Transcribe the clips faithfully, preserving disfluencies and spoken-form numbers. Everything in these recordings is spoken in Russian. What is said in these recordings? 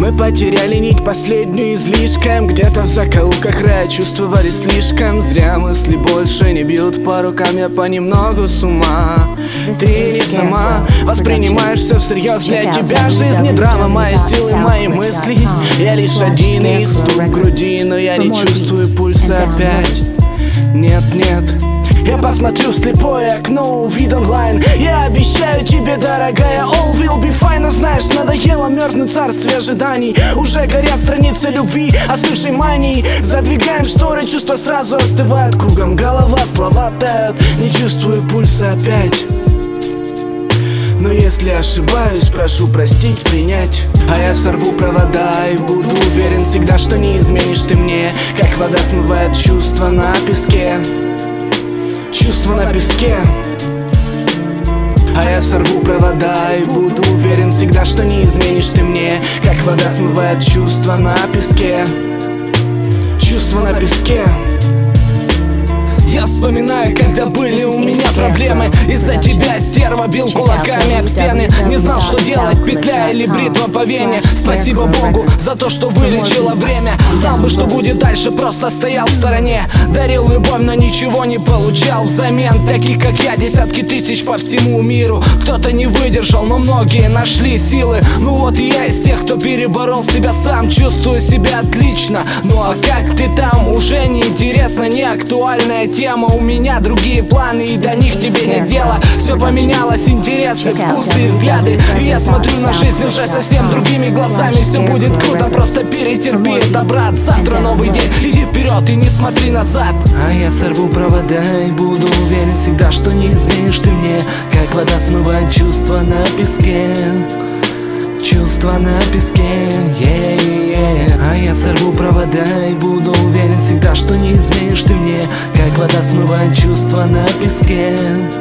Мы потеряли нить последнюю излишком. Где-то в закоулках рая чувствовали слишком. Зря мысли больше не бьют по рукам, я понемногу с ума. Ты не сама воспринимаешь все всерьез. Для тебя жизнь не драма, мои силы, мои мысли. Я лишь один и стук в груди, но я не чувствую пульса опять. Нет, нет, я посмотрю в слепое окно, увид онлайн. Я обещаю тебе, дорогая, all will be fine. Но знаешь, надоело мерзнуть в царстве ожиданий. Уже горят страницы любви, остывшей мании. Задвигаем шторы, чувства сразу остывают. Кругом голова, слова тают, не чувствую пульса опять. Но если ошибаюсь, прошу простить, принять. А я сорву провода и буду уверен всегда, что не изменишь ты мне. Как вода смывает чувства на песке. Чувства на песке. А я сорву провода и буду уверен всегда, что не изменишь ты мне. Как вода смывает чувства на песке. Чувства на песке. Я вспоминаю, когда были у меня проблемы. Из-за тебя, стерва, бил кулаками об стены. Не знал, что делать, петля или бритва по вене. Спасибо Богу за то, что вылечило время. Знал бы, что будет дальше, просто стоял в стороне. Дарил любовь, но ничего не получал взамен. Таких, как я, десятки тысяч по всему миру. Кто-то не выдержал, но многие нашли силы. Ну вот и я из тех, кто переборол себя сам. Чувствую себя отлично. Ну а как ты там, уже не интересно, не актуальная тема. У меня другие планы, и до них тебе нет дела. Все поменялось, интересы, вкусы и взгляды. И я смотрю на жизнь уже совсем другими глазами. Все будет круто, просто перетерпи это, брат. Завтра новый день, иди вперед и не смотри назад. А я сорву провода и буду уверен всегда, что не изменишь ты мне. Как вода смывает чувства на песке. Чувства на песке, yeah, yeah. А я сорву провода и буду уверен всегда, что не изменишь ты мне. Как вода смывает чувства на песке.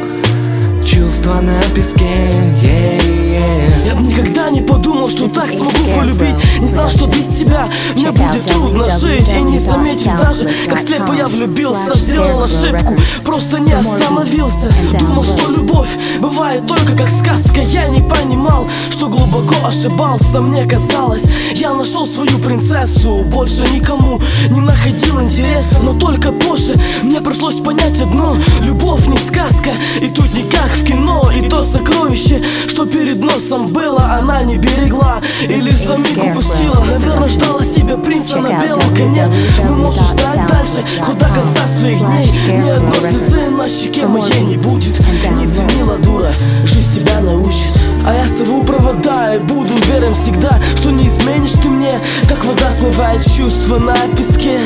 Чувства на песке, yeah, yeah. Я бы никогда не подумал, что так смогу полюбить. Не знал, что без тебя мне будет трудно жить. И не заметив даже, как слепо я влюбился. Сделал ошибку, просто не остановился. Думал, что любовь бывает только как сказка. Я не понимал, что глубоко ошибался. Мне казалось, я нашел свою принцессу. Больше никому не находил интереса. Но только позже мне пришлось понять одно: любовь не сказка, и тут не как в кино. И то сокровище, что перед носом было, она не берегла и лишь за миг упустила. Наверное, ждала себе принца на белом коне. Но можешь ждать дальше, хоть до конца своих дней. Ни одной слезы на щеке моей не будет. Не ценила дура, жизнь себя научит. А я сорву провода и буду уверен всегда, что не изменишь ты мне. Как вода смывает чувства на песке.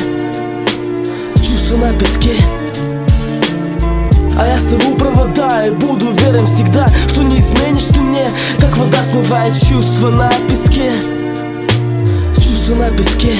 Чувства на песке. А я сорву провода и буду уверен всегда, что не изменишь ты мне. Как вода смывает чувства на песке. Чувства на песке.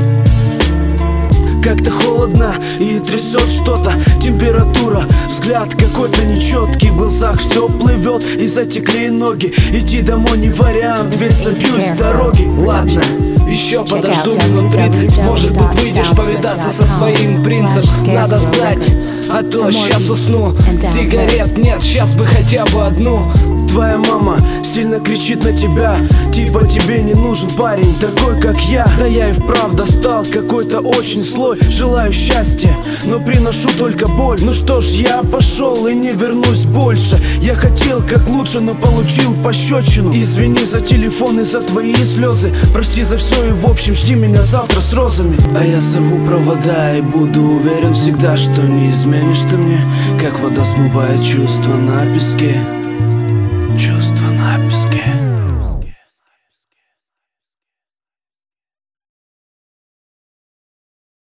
Как-то холодно и трясет что-то, температура, взгляд какой-то нечеткий, в глазах все плывет и затекли ноги. Идти домой не вариант, ведь собьюсь с дороги. Ладно, еще подожду минут тридцать. Может быть, выйдешь повидаться со своим принцем. Надо встать, а то сейчас усну. Сигарет нет, сейчас бы хотя бы одну. Твоя мама сильно кричит на тебя, типа тебе не нужен парень такой, как я. Да я и вправду стал какой-то очень злой. Желаю счастья, но приношу только боль. Ну что ж, я пошел и не вернусь больше. Я хотел как лучше, но получил пощечину. Извини за телефон и за твои слезы. Прости за все и в общем жди меня завтра с розами. А я сорву провода и буду уверен всегда, что не изменишь ты мне. Как вода смывает чувства на песке. Чувства на песке.